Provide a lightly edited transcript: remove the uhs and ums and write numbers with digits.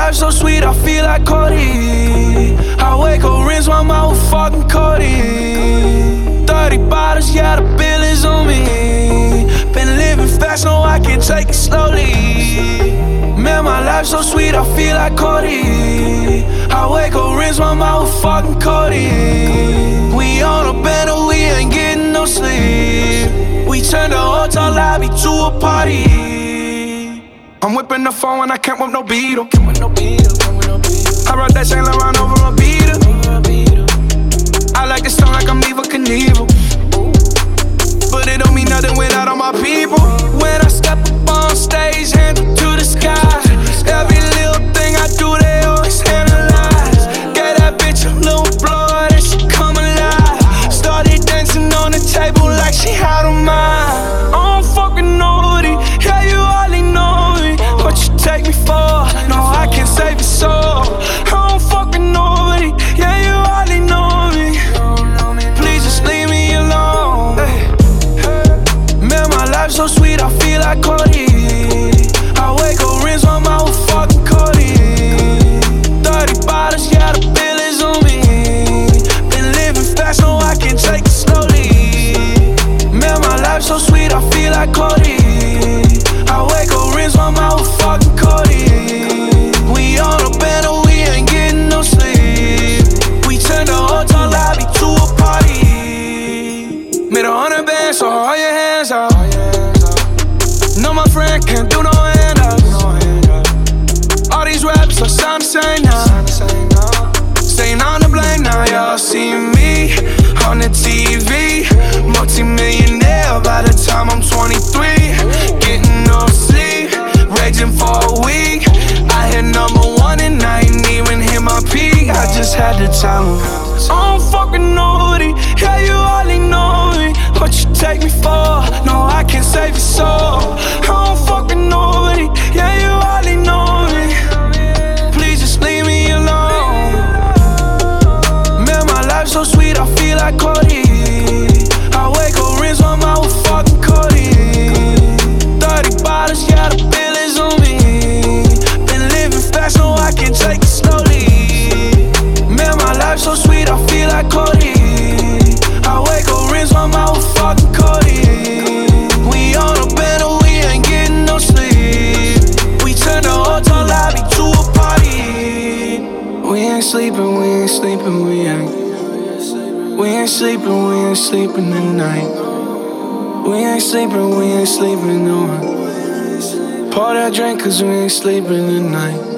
life so sweet, I feel like Cody. I wake up, rinse my mouth with fucking Cody. 30 bottles, yeah, the bill is on me. Been living fast, no, I can't take it slowly. Man, my life so sweet, I feel like Cody. I wake up, rinse my mouth with fucking Cody. We on a bed and we ain't getting no sleep. We turned the hotel lobby to a party. I'm whipping the phone and I can't whip no Beetle. I brought that Saint Laurent over a beater. I like this song like I'm Eva Knievel, but it don't mean nothing without all my people. When I step up on stage, hands up to the sky. Every little thing I do, they always analyze. Gave that bitch a little blood and she come alive. Started dancing on the table like she had a mind. I don't fucking know it, yeah, you hardly know me. What you take me for? No, I can't save your soul. I don't fucking know it, yeah, you hardly know me. Please just leave me alone. Man, my life's so sweet, I feel like Cody. I wake up, rinse my mouth with fucking Cody. 30 bottles, yeah, the bill is on me. Been living fast, no, I can't take it slowly. Man, my life's so sweet, I feel like Cody. I wake up, rinse my mouth with fucking Cody. We on a bed and we ain't getting no sleep. We turned the hotel lobby to a party. Made 100 bands, so hold your hands out. No, my friend can't do no handouts. All these rappers are sound the same now. Staying on the blame now, y'all see me on the TV. Multi-millionaire by the time I'm 23. Getting no sleep, raging for a week. I hit #1 and I ain't even hit my peak. I just had to tell him I don't fucking know it, yeah, you hardly know me. What you take me for? No, I can't save your soul. I don't fucking know it, yeah, you hardly know me. Please just leave me alone. Man, my life's so sweet, I feel like Cody. I wake up, rinse my mouth with fucking Cody. 30 bottles, yeah, the bill is on me. Been living fast, no, I can't take it slowly. Man, my life's so sweet, I feel like Cody. I wake up, rinse my mouth with fucking Cody. We on a bed and we ain't getting no sleep. We turned the hotel lobby to a party. We ain't sleeping, we ain't sleeping, we ain't. We ain't sleeping, we ain't sleeping tonight. We ain't sleeping, we ain't sleeping, no. Pour that drink cause we ain't sleeping tonight.